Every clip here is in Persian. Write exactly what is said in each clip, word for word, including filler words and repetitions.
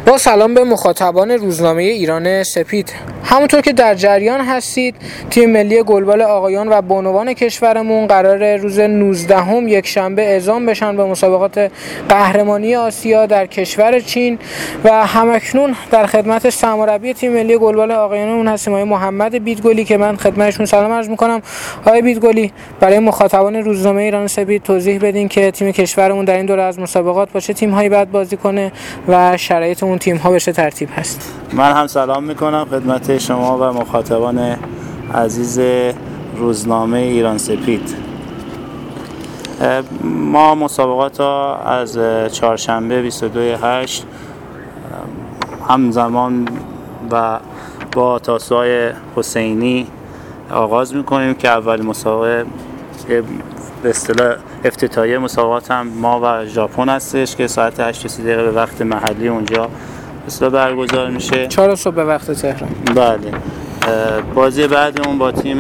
با سلام به مخاطبان روزنامه ایران سپید. همونطور که در جریان هستید، تیم ملی گلبال آقایان و بانوان کشورمون قرار روز نوزدهم یک شنبه اعزام بشن به مسابقات قهرمانی آسیا در کشور چین و همکنون در خدمت سرمربی تیم ملی گلبال آقایانمون هستیم آقای محمد بیدگلی که من خدمتشون سلام عرض می‌کنم. آقای بیدگلی، برای مخاطبان روزنامه ایران سپید توضیح بدین که تیم کشورمون در این دوره از مسابقات با چه تیم‌هایی باید بازی کنه و شرایط اون تیم‌ها به چه ترتیب هست. من هم سلام می‌کنم خدمت شما و مخاطبان عزیز روزنامه ایران سپید. ما مسابقات را از چهارشنبه بیست و دوی هشت همزمان و با تاسوهای حسینی آغاز می‌کنیم که اول مسابقه به اصطلاح افتتاحیه مسابقات هم ما و ژاپن هستش که ساعت هشت و سی دقیقه به وقت محلی اونجا اصلا برگزار میشه. چهار صبح به وقت تهران. بله. بازی بعدمون با تیم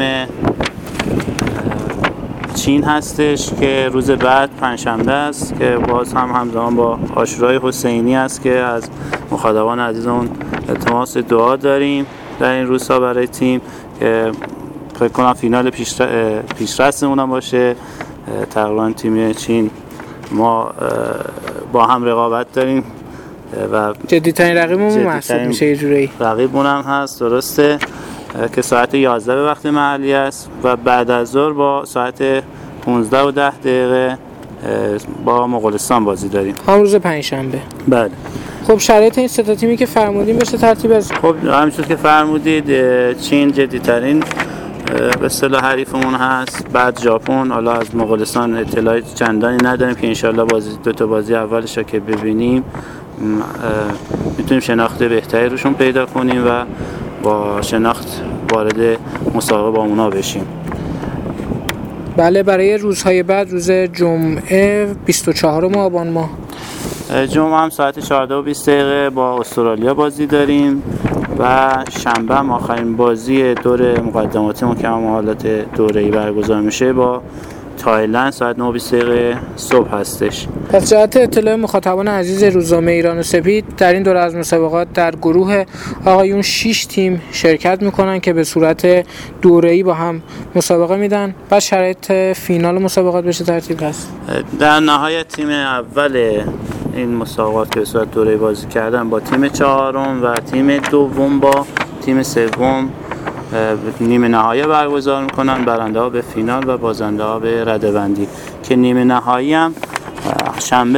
چین هستش که روز بعد پنجشنبه است که باز هم همزمان با عاشورای حسینی است که از مخاطبان عزیزمون التماس دعا داریم در این روزها برای تیم که فکر کنم فینال پیشرفتمون هم باشه. تقریبا تیم چین ما با هم رقابت داریم و جدی‌ترین رقیبمون محسوب میشه یه جوری. رقیبمون هم هست، درسته، که ساعت یازده به وقت محلی است و بعد از ظهر با ساعت پانزده و ده دقیقه با مغولستان بازی داریم. هم روز پنجشنبه. بله. خب شرایط این سه تا تیمی که فرمودیم بشه ترتیب از خب همونطور که فرمودید چین جدی‌ترین به اصطلاح حریفمون هست، بعد ژاپن، حالا از مغولستان اطلاعی چندانی نداریم که انشالله بازی دو تا بازی اولش رو که ببینیم میتونیم شناخت بهتری روشون پیدا کنیم و با شناخت وارد مسابقه با اونا بشیم. بله. برای روزهای بعد روز جمعه بیست و چهارم آبان ماه جمعه هم ساعت چهارده و بیست دقیقه با استرالیا بازی داریم و شنبه هم آخرین بازی دور مقدماتیمون که هم حالت دوره‌ای برگزار میشه با تایلند ساعت نه و بیست دقیقه صبح هستش. پس جهت اطلاع مخاطبان عزیز روزنامه ایران سپید، در این دوره از مسابقات در گروه آقایون شش تیم شرکت میکنن که به صورت دوره‌ای با هم مسابقه میدن. بعد شرایط فینال مسابقات بشه ترتیب هست. در نهایت تیم اول این مسابقات که به صورت دوره‌ای بازی کردن با تیم چهارم و تیم دوم با تیم سوم نیمه نهایی برگزار میکنن، برنده ها به فینال و بازنده ها به رده‌بندی که نیمه نهایی هم شنبه